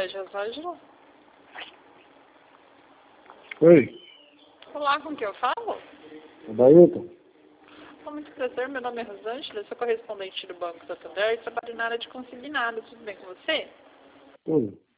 Colégio Rosângela. Oi, Olá, com quem eu falo? é Dailton. Com muito prazer, meu nome é Rosângela, sou correspondente do Banco Santander e trabalho na área de consignado. Tudo bem com você? Tudo.